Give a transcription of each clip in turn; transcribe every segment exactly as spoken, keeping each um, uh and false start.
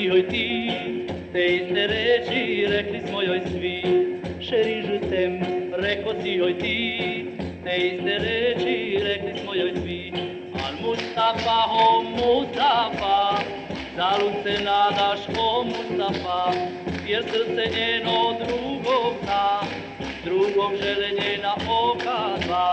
joj ti, te iste reči rekli smo joj svi. Chérie, je t'aime, rekao si joj ti, te iste reči rekli smo joj svi. Al Mustafa, o Mustafa, zalud se nadaš, o Mustafa, jer srce njeno drugog zna, drugog žele njena oka dva.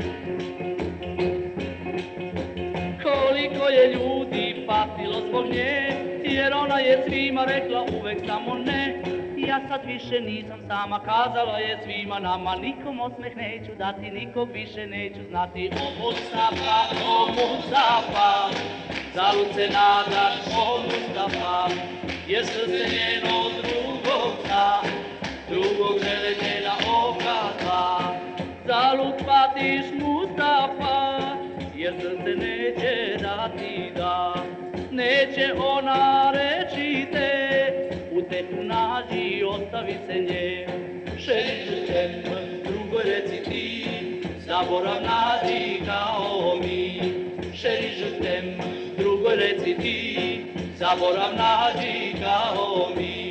Koliko je ljudi patilo zbog nje, jer ona je svima rekla uvek samo ne. Ja sad više nisam sama, kazala je svima nama, nikom osmeh neću dati, nikog više neću znati. O Mustafa, o Mustafa, zalud se nadaš, o Mustafa, jer srce njeno drugog zna, drugog žele njena oka dva. Zalud patiš, Mustafa, jer srce neće dati da, neće ona reći te, utehu nađi, ostavi se nje. Chérie, je t'aime, drugoj reci ti, zaborav nađi kao mi. Chérie, je t'aime, drugoj reci ti, zaborav nađi kao mi.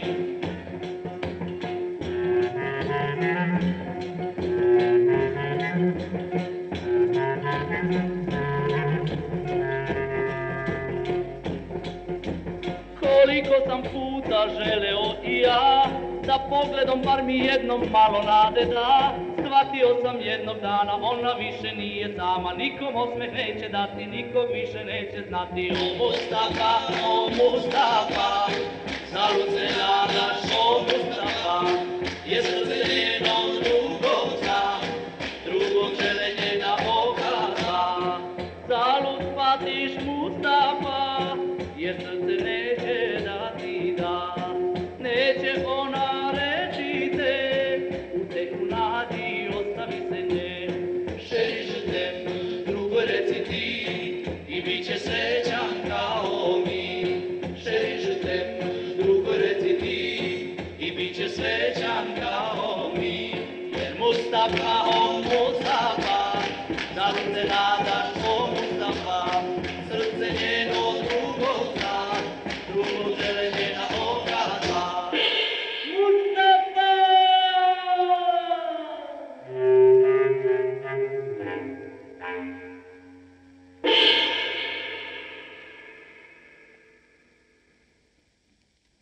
Koliko sam puta želeo i ja, da pogledom bar mi jednom malo nade da. Shvatio sam jednog dana, ona više nije sama, nikom osmeh neće dati, nikog više neće znati. O Mustafa, o Mustafa, zalud se nadaš, o Mustafa, jer srce njeno drugog zna, drugog žele njena oka dva. Zalud patiš, Mustafa, jer srce neće dati da, neće ona reći te, utehu nađi, ostavi se nje. Chérie, je t'aime, drugoj reci ti, i bit će srećan kao mi. Chérie, je t'aime, drugoj reci ti, i bit će srećan kao mi. Jer Mustafa, o Mustafa, zalud se nadaš, o